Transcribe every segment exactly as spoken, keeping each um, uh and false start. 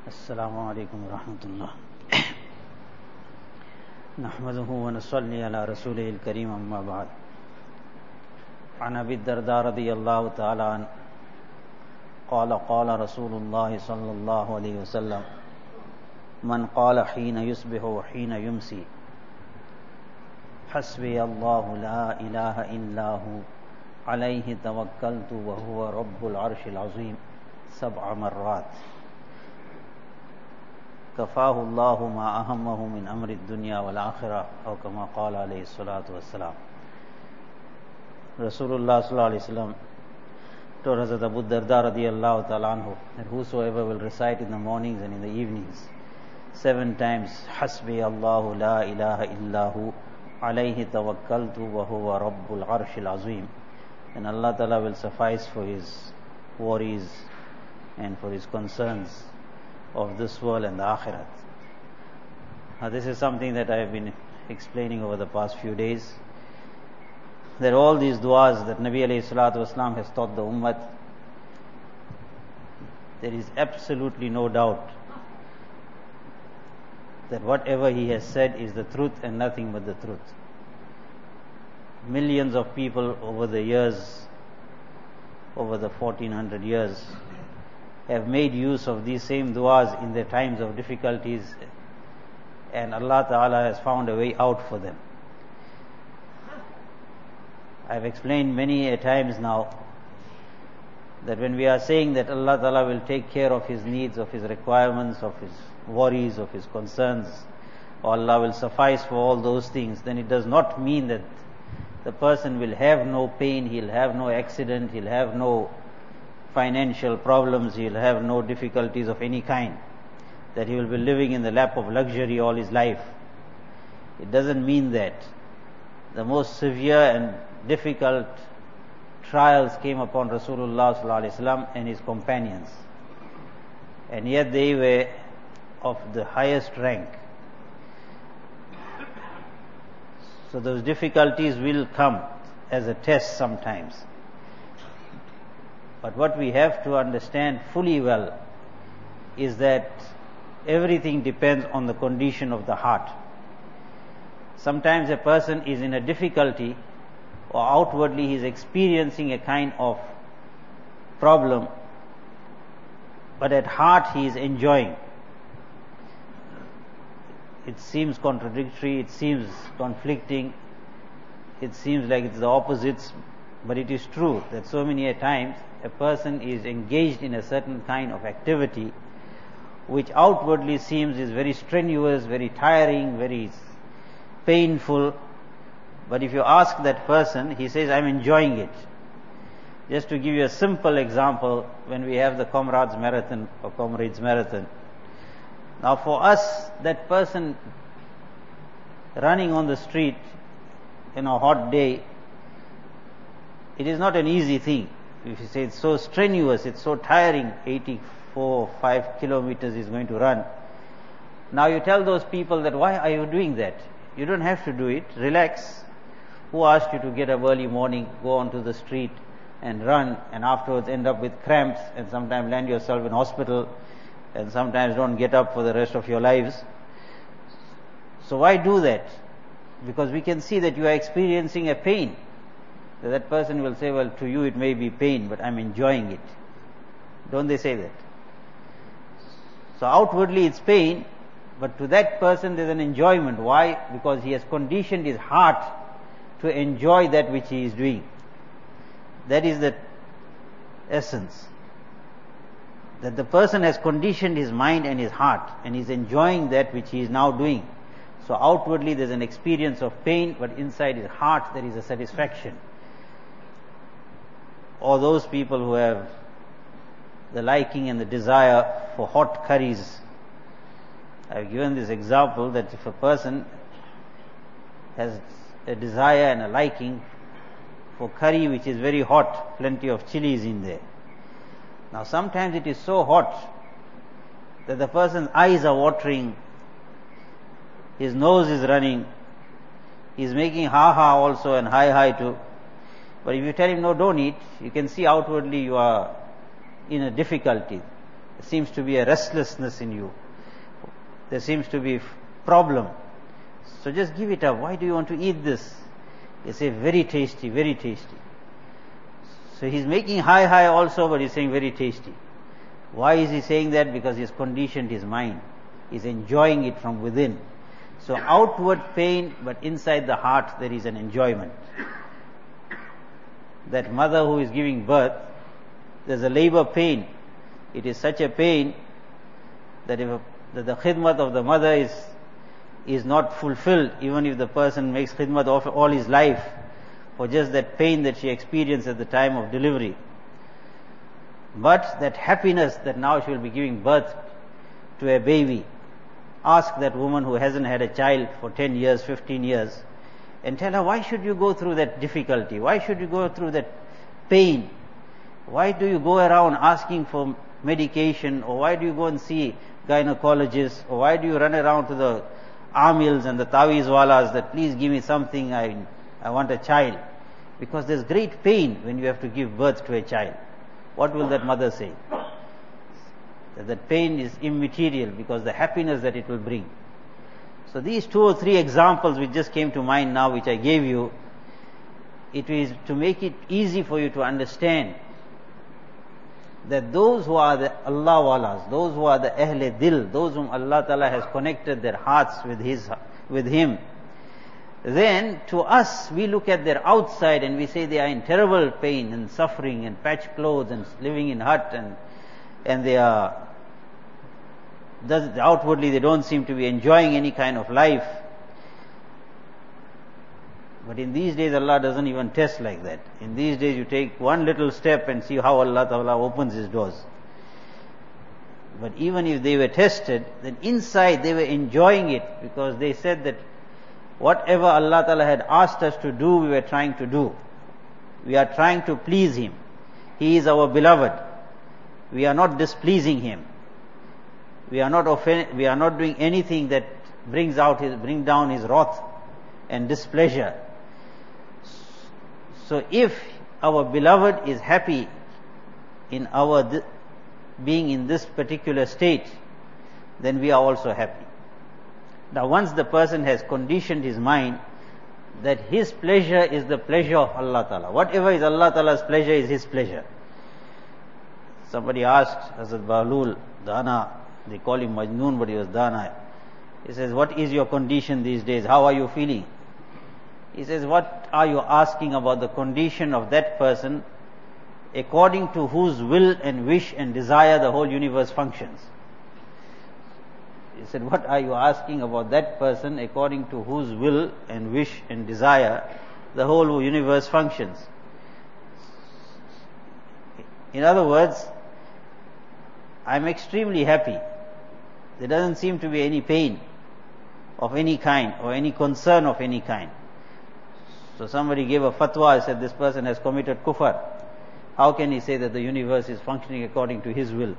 السلام عليكم ورحمة الله نحمده ونصلي على رسوله الكريم أما بعد عن أبي الدرداء رضي الله تعالى عنه قال قال رسول الله صلى الله عليه وسلم من قال حين يصبح وحين يمسي حسبي الله لا إله إلا هو عليه توكلت وهو رب العرش العظيم سبع مرات كفاه الله ما أهمه من أمر الدنيا والآخرة أو كما قال عليه الصلاة والسلام. Rasulullah sallallahu alaihi wasallam told Hazrat Abu Darda radiyallahu ta'ala anhu that whosoever will recite in the mornings and in the evenings seven times Hasbi Allahu la ilaha illahu alayhi tawakkaltu wa huwa rabbul arshil azim, then Allah ta'ala will suffice for his worries and for his concerns of this world and the akhirat. Now this is something that I have been explaining over the past few days, that all these du'as that Nabi alayhi salatu wasalam has taught the ummah, there is absolutely no doubt that whatever he has said is the truth and nothing but the truth. Millions of people over the years, over the fourteen hundred years, have made use of these same du'as in their times of difficulties, and Allah Ta'ala has found a way out for them. I have explained many a times now that when we are saying that Allah Ta'ala will take care of his needs, of his requirements, of his worries, of his concerns, or Allah will suffice for all those things, then it does not mean that the person will have no pain, he'll have no accident, he'll have no financial problems, he'll have no difficulties of any kind, that he will be living in the lap of luxury all his life. It doesn't mean that. The most severe and difficult trials came upon Rasulullah sallallahu alaihi wasallam and his companions, and yet they were of the highest rank. So those difficulties will come as a test sometimes. But what we have to understand fully well is that everything depends on the condition of the heart. Sometimes a person is in a difficulty, or outwardly he is experiencing a kind of problem, but at heart he is enjoying. It seems contradictory, it seems conflicting, it seems like it's the opposites, but it is true that so many a times a person is engaged in a certain kind of activity which outwardly seems is very strenuous, very tiring, very painful, but if you ask that person, he says, I'm enjoying it. Just to give you a simple example, when we have the Comrades Marathon or Comrades Marathon, now for us, that person running on the street in a hot day, it is not an easy thing. If you say it's so strenuous, it's so tiring, eighty-four, five kilometers is going to run. Now you tell those people that why are you doing that? You don't have to do it, relax. Who asked you to get up early morning, go onto the street and run, and afterwards end up with cramps and sometimes land yourself in hospital and sometimes don't get up for the rest of your lives? So why do that? Because we can see that you are experiencing a pain. So that person will say, well, to you it may be pain, but I'm enjoying it. Don't they say that? So outwardly it's pain, but to that person there's an enjoyment. Why? Because he has conditioned his heart to enjoy that which he is doing. That is the essence. That the person has conditioned his mind and his heart and is enjoying that which he is now doing. So outwardly there's an experience of pain, but inside his heart there is a satisfaction. Or those people who have the liking and the desire for hot curries. I've given this example that if a person has a desire and a liking for curry which is very hot, plenty of chilies in there. Now sometimes it is so hot that the person's eyes are watering, his nose is running, he is making ha-ha also and hi-hi too. But if you tell him, no, don't eat, you can see outwardly you are in a difficulty. There seems to be a restlessness in you. There seems to be a problem. So just give it up. Why do you want to eat this? You say, very tasty, very tasty. So he's making high, high also, but he's saying very tasty. Why is he saying that? Because he's conditioned his mind. He's enjoying it from within. So outward pain, but inside the heart there is an enjoyment. That mother who is giving birth, there's a labor pain. It is such a pain that if a, that the khidmat of the mother is is not fulfilled, even if the person makes khidmat of all his life, for just that pain that she experienced at the time of delivery. But that happiness that now she will be giving birth to a baby. Ask that woman who hasn't had a child for ten years, fifteen years, and tell her, why should you go through that difficulty? Why should you go through that pain? Why do you go around asking for medication, or why do you go and see gynecologists, or why do you run around to the amils and the tawiz walas that please give me something, I, I want a child? Because there's great pain when you have to give birth to a child. What will that mother say? That that pain is immaterial because the happiness that it will bring. So these two or three examples which just came to mind now, which I gave you, it is to make it easy for you to understand that those who are the Allah walas, those who are the Ahle Dil, those whom Allah Ta'ala has connected their hearts with His, with Him, then to us we look at their outside and we say they are in terrible pain and suffering and patched clothes and living in hut and and they are does, outwardly they don't seem to be enjoying any kind of life. But in these days Allah doesn't even test like that. In these days you take one little step and see how Allah Ta'ala opens His doors. But even if they were tested, then inside they were enjoying it, because they said that whatever Allah Ta'ala had asked us to do, we were trying to do. We are trying to please Him. He is our beloved. We are not displeasing Him. We are not offend, we are not doing anything that brings out His, bring down His wrath and displeasure. So if our beloved is happy in our th- being in this particular state, then we are also happy. Now once the person has conditioned his mind that his pleasure is the pleasure of Allah Ta'ala, whatever is Allah Ta'ala's pleasure is His pleasure. Somebody asked Hazrat Bahlul, Dana, they call him Majnoon, but he was Dana. He says, what is your condition these days? How are you feeling? He says, what are you asking about the condition of that person according to whose will and wish and desire the whole universe functions? He said, what are you asking about that person according to whose will and wish and desire the whole universe functions? In other words, I'm extremely happy. There doesn't seem to be any pain of any kind or any concern of any kind. So somebody gave a fatwa, said this person has committed kufr. How can he say that the universe is functioning according to his will?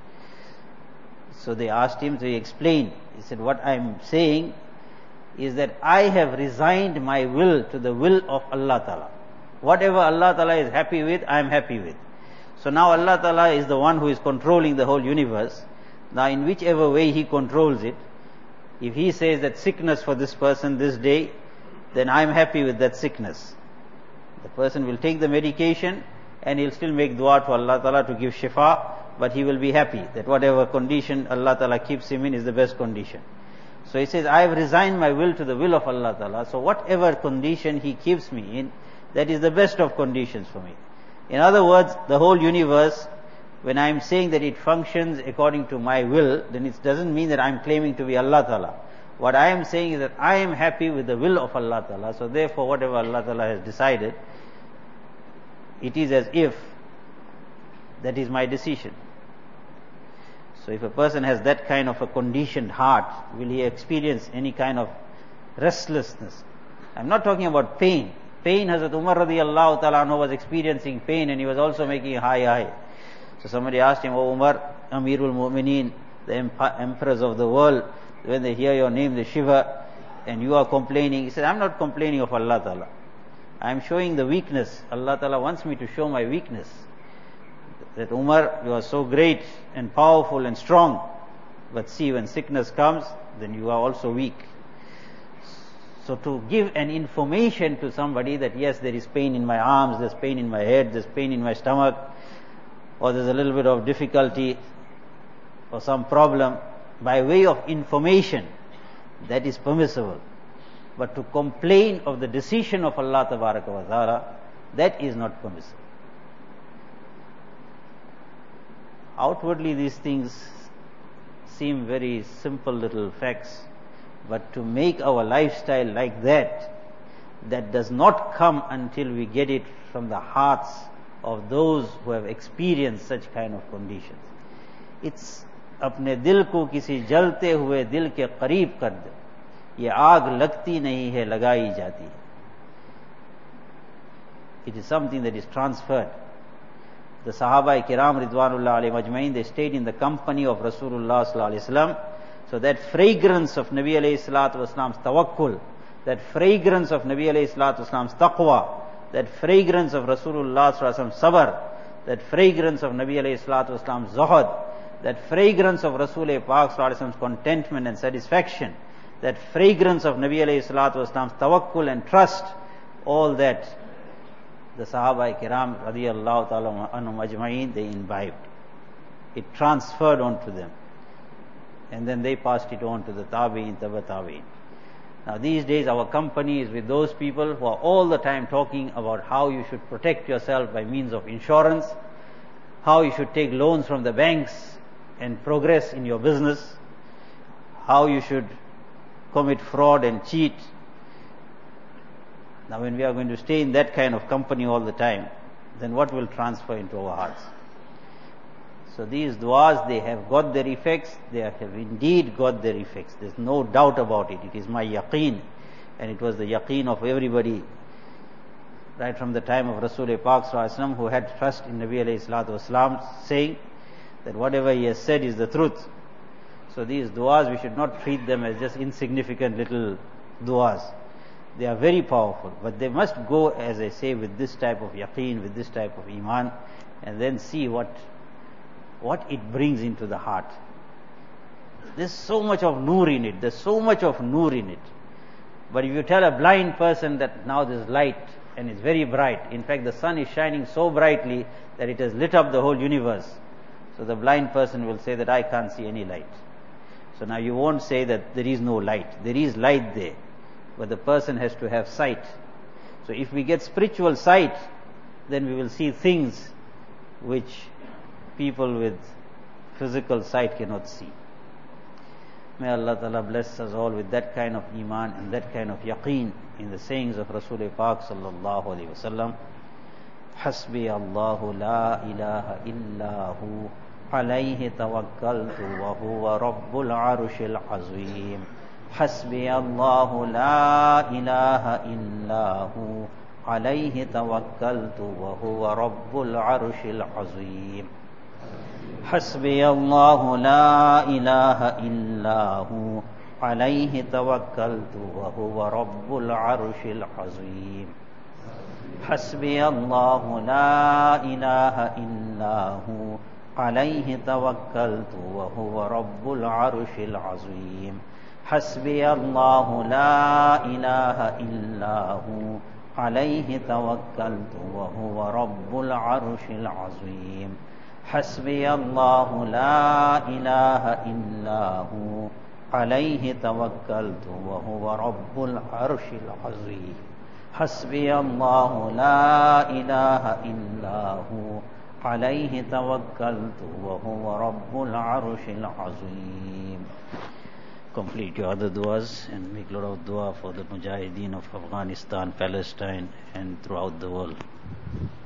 So they asked him, so he explained. He said, what I'm saying is that I have resigned my will to the will of Allah Ta'ala. Whatever Allah Ta'ala is happy with, I am happy with. So now Allah Ta'ala is the one who is controlling the whole universe. Now in whichever way He controls it, if He says that sickness for this person this day, then I am happy with that sickness. The person will take the medication and he'll still make dua to Allah Ta'ala to give shifa, but he will be happy that whatever condition Allah Ta'ala keeps him in is the best condition. So he says, I have resigned my will to the will of Allah Ta'ala. So whatever condition He keeps me in, that is the best of conditions for me. In other words, the whole universe, when I am saying that it functions according to my will, then it doesn't mean that I am claiming to be Allah Ta'ala. What I am saying is that I am happy with the will of Allah Ta'ala. So therefore whatever Allah Ta'ala has decided, it is as if that is my decision. So if a person has that kind of a conditioned heart, will he experience any kind of restlessness? I'm not talking about pain. Pain, Hazrat Umar radiallahu ta'ala anhu was experiencing pain and he was also making a high high. So somebody asked him, O Umar, Amirul Mu'mineen, the emperors of the world, when they hear your name, they shiver, and you are complaining. He said, I'm not complaining of Allah Ta'ala. I am showing the weakness. Allah Ta'ala wants me to show my weakness. that Umar, you are so great and powerful and strong, but see, when sickness comes, then you are also weak. So to give an information to somebody that yes, there is pain in my arms, there's pain in my head, there's pain in my stomach, or there's a little bit of difficulty or some problem, by way of information, that is permissible. But to complain of the decision of Allah Tabaraka wa Ta'ala, that is not permissible. Outwardly these things seem very simple little facts, but to make our lifestyle like that, that does not come until we get it from the hearts of those who have experienced such kind of conditions. It's अपने दिल को किसी जलते हुए दिल के करीब कर दो, ये आग लगती नहीं है, लगाई जाती है. It is something that is transferred. The Sahaba Kiram Ridwanullah alayhim ajmain, they stayed in the company of Rasulullah sallallahu alayhi wasallam. So that fragrance of Nabi alayhi salatu wasalam's tawakkul, that fragrance of Nabi alayhi salatu wasalam's taqwa, that fragrance of Rasulullah sallallahu alayhi wasallam's sabr, that fragrance of Nabi alayhi salatu wasalam's zuhud, that fragrance of Rasul Pak sallallahu alayhi wasallam's contentment and satisfaction, that fragrance of Nabi alayhi salatu wasalam's tawakkul and trust, all that the Sahaba Kiram radiyallahu ta'ala anhum ajma'in, they imbibed. It transferred on to them. And then they passed it on to the Tabi'in, Taba Tabi'in. Now these days our company is with those people who are all the time talking about how you should protect yourself by means of insurance, how you should take loans from the banks and progress in your business, how you should commit fraud and cheat. Now when we are going to stay in that kind of company all the time, then what will transfer into our hearts? So these du'as, they have got their effects, they have indeed got their effects. There's no doubt about it. It is my yaqeen, and it was the yaqeen of everybody, right from the time of Rasul Pak sallallahu alayhi wasallam, who had trust in Nabi alayhi salatu wasalam, saying that whatever he has said is the truth. So these du'as, we should not treat them as just insignificant little du'as. They are very powerful, but they must go, as I say, with this type of yaqeen, with this type of iman, and then see what what it brings into the heart. There's so much of nur in it, there's so much of nur in it. But if you tell a blind person that now there's light and it's very bright, in fact the sun is shining so brightly that it has lit up the whole universe, so the blind person will say that I can't see any light. So now you won't say that there is no light. There is light there, but the person has to have sight. So if we get spiritual sight, then we will see things which people with physical sight cannot see. May Allah Ta'ala bless us all with that kind of iman and that kind of yaqeen in the sayings of Rasul Pak sallallahu alayhi wa sallam. Hasbi Allahu la ilaha illa hu alayhi tawakkaltu wa huwa rabbul arshil azim. Hasbi Allahu la ilaha illa hu alayhi tawakkaltu wa huwa rabbul arshil azim. حسبي الله لا إله إلا هو عليه توكلت وهو رب العرش العظيم. حسبي الله لا إله إلا هو عليه توكلت وهو رب العرش العظيم. حسبي الله لا إله إلا هو عليه توكلت وهو رب العرش العظيم. حسبي الله لا إله إلا هو عليه توكلت وهو رب العرش العظيم. حسبي الله لا إله إلا هو عليه توكلت وهو رب العرش العظيم. Complete your other duas and make a lot of dua for the Mujahideen of Afghanistan, Palestine and throughout the world.